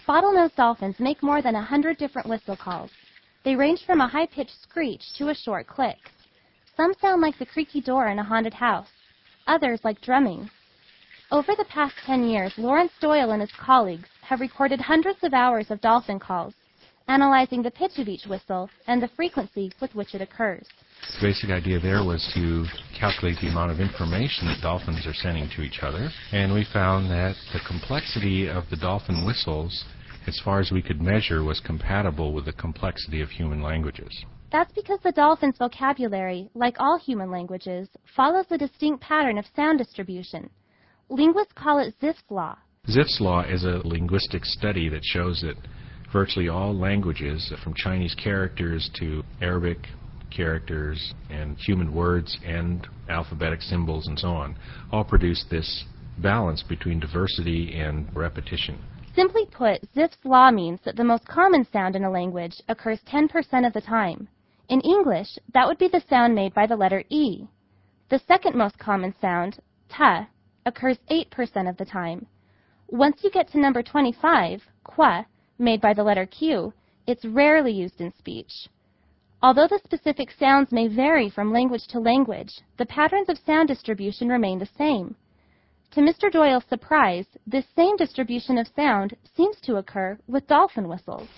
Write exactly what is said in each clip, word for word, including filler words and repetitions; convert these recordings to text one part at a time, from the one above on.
Bottlenose dolphins make more than a hundred different whistle calls. They range from a high-pitched screech to a short click. Some sound like the creaky door in a haunted house, others like drumming. Over the past ten years, Lawrence Doyle and his colleagues have recorded hundreds of hours of dolphin calls, analyzing the pitch of each whistle and the frequency with which it occurs. The basic idea there was to calculate the amount of information that dolphins are sending to each other, and we found that the complexity of the dolphin whistles, as far as we could measure, was compatible with the complexity of human languages. That's because the dolphin's vocabulary, like all human languages, follows a distinct pattern of sound distribution. Linguists call it Zipf's law. Zipf's law is a linguistic study that shows that virtually all languages, from Chinese characters to Arabic characters and human words and alphabetic symbols and so on, all produce this balance between diversity and repetition. Simply put, Zipf's law means that the most common sound in a language occurs ten percent of the time. In English, that would be the sound made by the letter E. The second most common sound, t, occurs eight percent of the time. Once you get to number twenty-five, qu, made by the letter Q, it's rarely used in speech. Although the specific sounds may vary from language to language, the patterns of sound distribution remain the same. To Mister Doyle's surprise, this same distribution of sound seems to occur with dolphin whistles.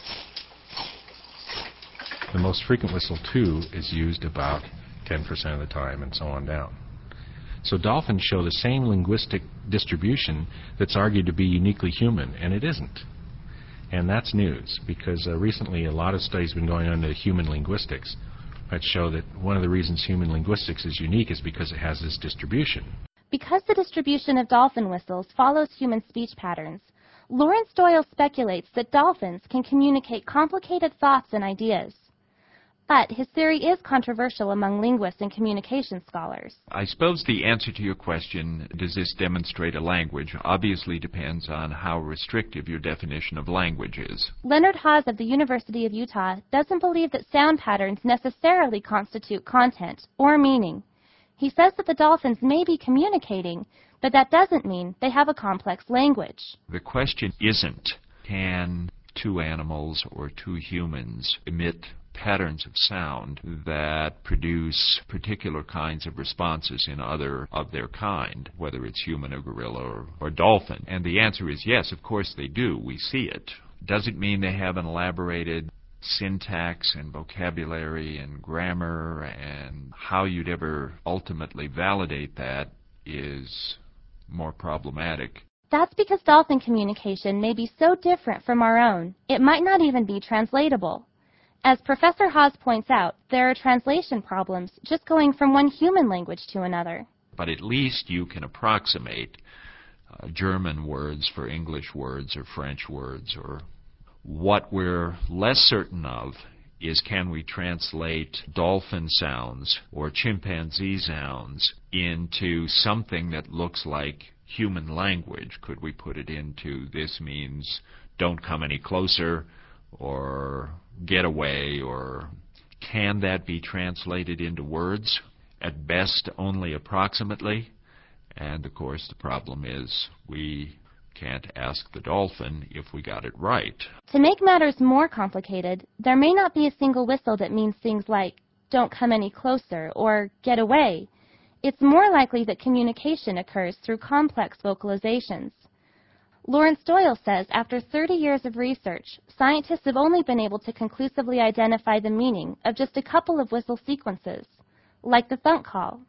The most frequent whistle, too, is used about ten percent of the time and so on down. So dolphins show the same linguistic distribution that's argued to be uniquely human, and it isn't. And that's news, because uh, recently a lot of studies have been going on to human linguistics that show that one of the reasons human linguistics is unique is because it has this distribution. Because the distribution of dolphin whistles follows human speech patterns, Lawrence Doyle speculates that dolphins can communicate complicated thoughts and ideas. But his theory is controversial among linguists and communication scholars. I suppose the answer to your question, does this demonstrate a language, obviously depends on how restrictive your definition of language is. Leonard Haas of the University of Utah doesn't believe that sound patterns necessarily constitute content or meaning. He says that the dolphins may be communicating, but that doesn't mean they have a complex language. The question isn't, can two animals or two humans emit patterns of sound that produce particular kinds of responses in other of their kind, whether it's human or gorilla or, or dolphin? And the answer is yes, of course they do. We see it. Does it mean they have an elaborated syntax and vocabulary and grammar, and how you'd ever ultimately validate that is more problematic. That's because dolphin communication may be so different from our own, it might not even be translatable. As Professor Haas points out, there are translation problems just going from one human language to another. But at least you can approximate uh, German words for English words or French words. Or what we're less certain of is, can we translate dolphin sounds or chimpanzee sounds into something that looks like human language? Could we put it into, this means don't come any closer, or get away, or can that be translated into words? At best, only approximately. And of course, the problem is we can't ask the dolphin if we got it right. To make matters more complicated, there may not be a single whistle that means things like don't come any closer or get away. It's more likely that communication occurs through complex vocalizations. Lawrence Doyle says after thirty years of research, scientists have only been able to conclusively identify the meaning of just a couple of whistle sequences, like the thunk call.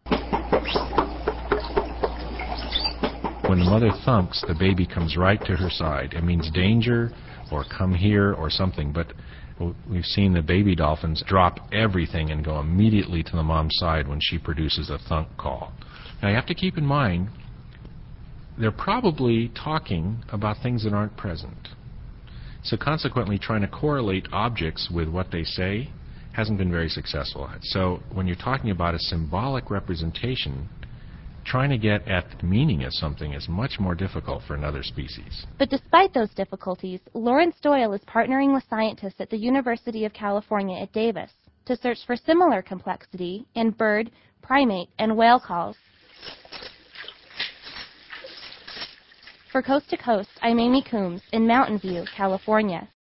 When the mother thumps, the baby comes right to her side. It means danger or come here or something, but we've seen the baby dolphins drop everything and go immediately to the mom's side when she produces a thunk call. Now you have to keep in mind, they're probably talking about things that aren't present. So consequently, trying to correlate objects with what they say hasn't been very successful. So when you're talking about a symbolic representation, trying to get at the meaning of something is much more difficult for another species. But despite those difficulties, Lawrence Doyle is partnering with scientists at the University of California at Davis to search for similar complexity in bird, primate, and whale calls. For Coast to Coast, I'm Amy Coombs in Mountain View, California.